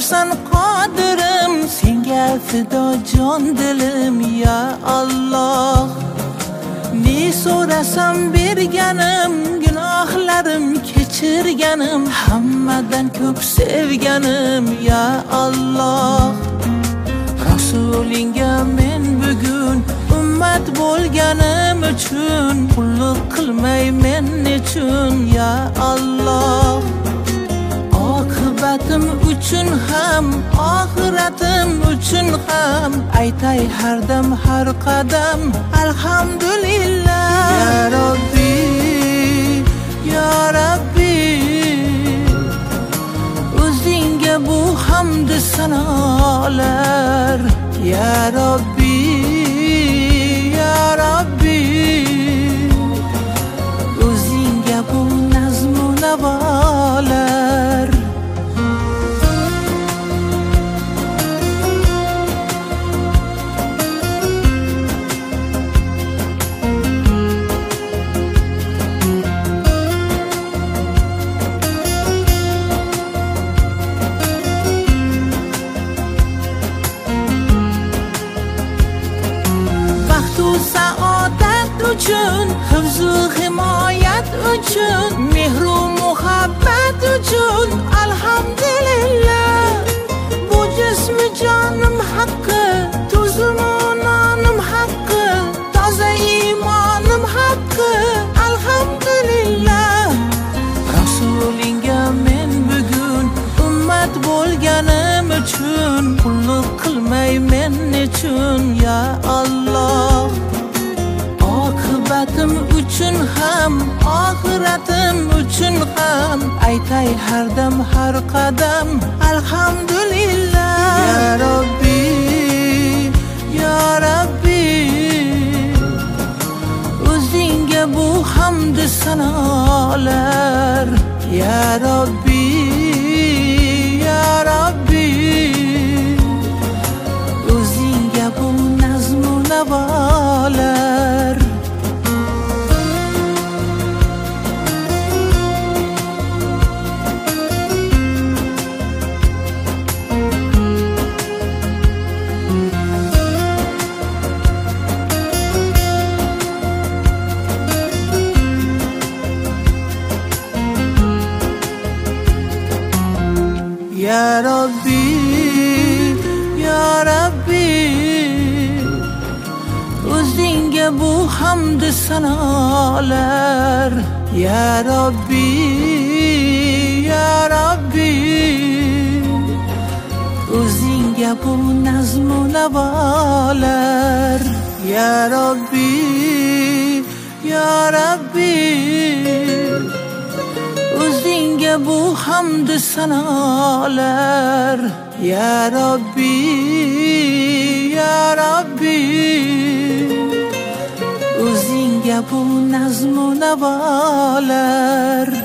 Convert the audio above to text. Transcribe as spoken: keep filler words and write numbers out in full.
sen qodirim, senga fido jon dilim ya Allah. Ne so'rasam berganim, gunohlarim kechirganim, hammadan ko'p sevganim ya Allah. Rasulingga men bugun ummat bo'lganim uchun qulluq qilmay men nechun ya Allah. Oqibatim uchun ham, oxiratim uchun ham aytay har dam har qadam alhamdulillah. Ya Rabbi, ya Rabbi, o'zingga bu hamd sanolar. Ya Rabbi, ya Rabbi, o'zingga bu nazmu navolar. Saodat uchun, hifzu himoyat uchun, mehru muhabbat uchun alhamdulillah. Bu jismi jonim haqqi, tuzimonim haqqi, toza iymonim haqqi alhamdulillah. Rasulingga men bugun ummat bo'lganim uchun qulluq qilmay men nechun ya Allah. Oqibatim uchun ham, oxiratim uchun ham aytay har dam har qadam alhamdulillah. Ya Rabbi, ya Rabbi, o'zingga bu hamd sanolar. Ya Rabbi, ya Rabbi, o'zingga bu nazmu navolar. Ya Rabbi, ya Rabbi, o'zingga bu hamd sanolar. Ya Rabbi, ya Rabbi, o'zingga bu nazmu navolar. Ya Rabbi, ya Rabbi, o'zingga bu hamd sanolar. Ya Rabbi, ya Rabbi, o'zingga bu nazmu navolar.